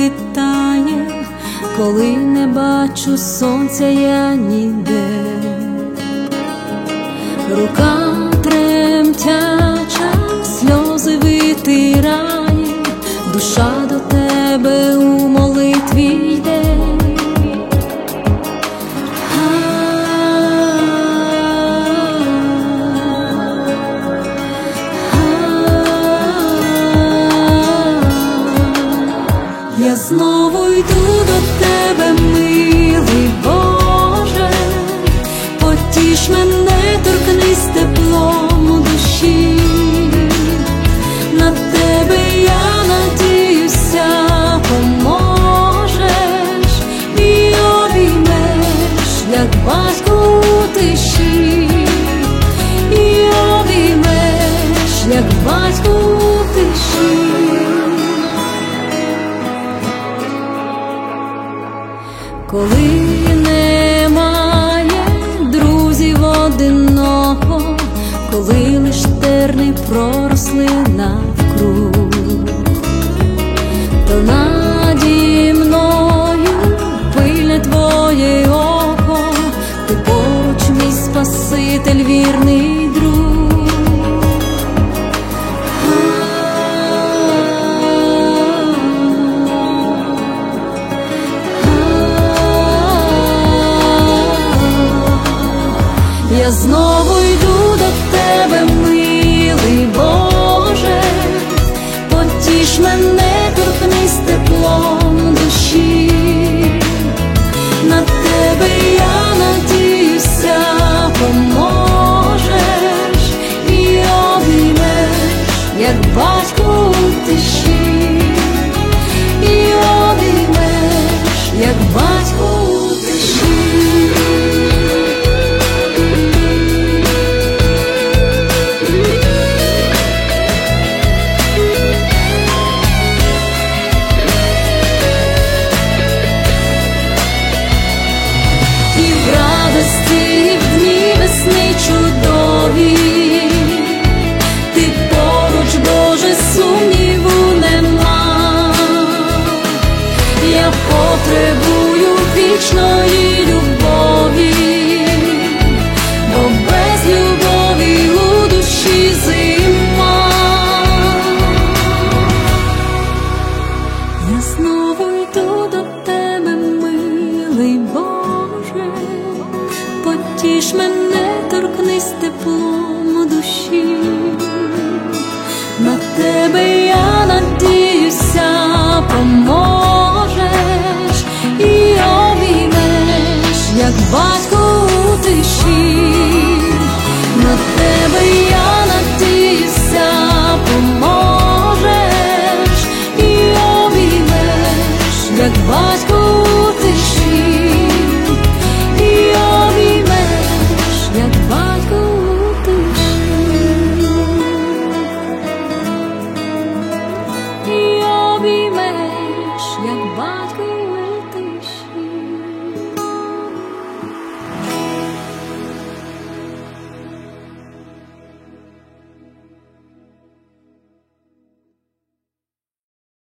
хитає, коли не бачу сонця я ніде. Рука тремтяча сльози витирає, душа до тебе у молитві йде. Я знову йду до тебе, милий Боже, потіш мене, торкнись теплом у душі. На тебе я надіюся, поможеш і обіймеш, як батько у тиші, і обіймеш, як батько у тиші. Коли немає друзів одиного, коли лиш терни проросли навкруг, то наді мною пильне твоє око, ти поруч, мій Спаситель, вірний друг. Я знову йду до тебе, милий Боже, потіш мене, торкнись теплом душі. На тебе я надіюся, поможеш і обіймеш, як батько у тиші, і обіймеш, як батько у тиші. І в дні весни чудові, ти поруч, Боже, сумніву нема. Я потребую вічної любові, бо без любові у душі зима. Я знову йду до тебе, милий Боже, потіш мене, торкнись теплом у душі. На тебе я надіюся, поможеш і обіймеш, як батько у тиші. На тебе